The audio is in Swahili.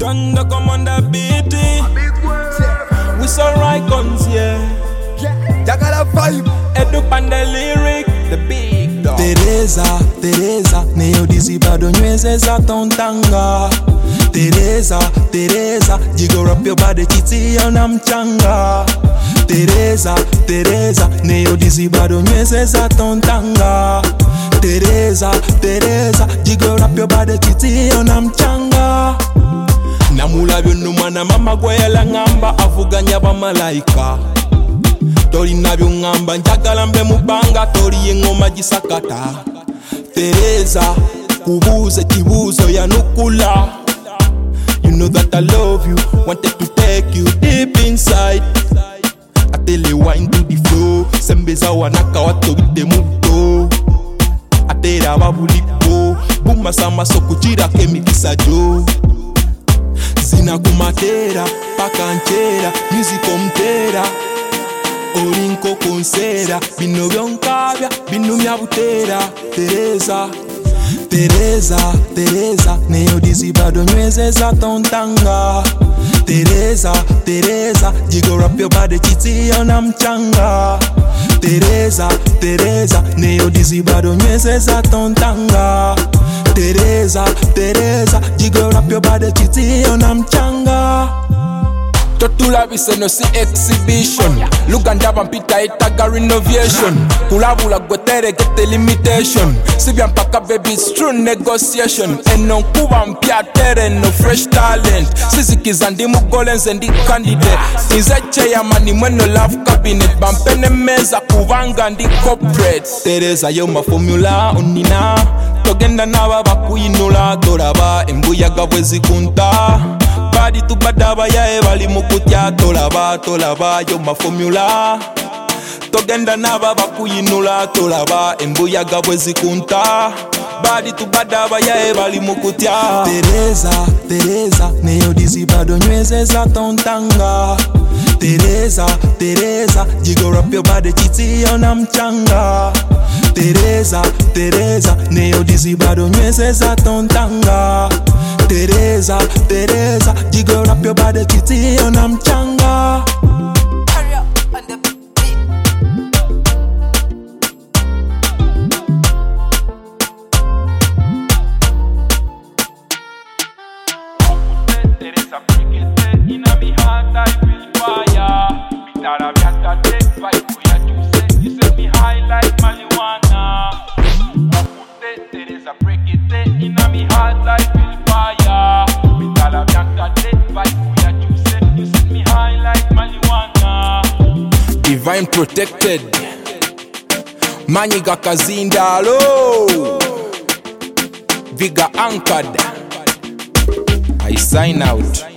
Thunder come on the beat. We so right guns, yeah. Jagala vibe. Edu pan the lyric, the big dog. Teresa, neo dizzy bado nyweze za tontanga. Teresa, jiggle up your body titi ona mchanga. Teresa, neo dizzy bado nyweze za tontanga. Teresa, jiggle up your body titi ona mchanga. Namulabyo numwana mama gweyala ngamba avuganya bamalaika. Tori nabyo ngamba njagala mbe mubanga tori engoma gisakata. Teresa, kubuze kibuzo yanukula. You know that I love you, wanted to take you deep inside. Atele wine to the flow, sembeza wanaka watu with the muto. Atera babulipo, buma sama sokujira kemikisa jo. Zina kumatera, pakanchera, music omtera. Orinko konsera, bino byonkabya, bino myabutera. Teresa, neo dizzy bado nyweze za tontanga. Teresa, jiggle up your body titi ona mchanga. Teresa, neo dizzy bado nyweze za tontanga. Teresa, jiggle up your body titi ona mchanga. Totula bise no si exhibition. Luganda vampita itaga renovation. Kulabula gwetere get the limitation. Sibian paka baby it's true negotiation. Eno kuba mpia tere no fresh talent. Siziki zandi mugolens and the candidate. Izeche ya mani mweno love cabinet. Bampene meza kuvanga ndi corporate. Teresa yo ma formula unina. Togenda naba bakuyinula. Doraba embuya gabwezi kunta. Badi tu badaba ya bali mukutya tolaba yo ma formula. Togenda naba bakuyinula tolaba embuyaga bwezi kunta. Badi tu badaba ya bali mukutya. Teresa, neo dizzy bado nyweze za tontanga. Teresa, jiggle up your body titi ona mchanga. Teresa, neo dizzy bado nyweze za tontanga. Teresa, jiggle up your body titi ona mchanga. Teresa, bring it inna me heart, I feel fire. Bitara biata take fight for ya. You set me high like marijuana. Teresa, break it inna me heart, I feel fire. Bitara biata take fight for ya. You set me high like marijuana. Divine protected. Manyiga kazindalo. Viga anchored. I sign out.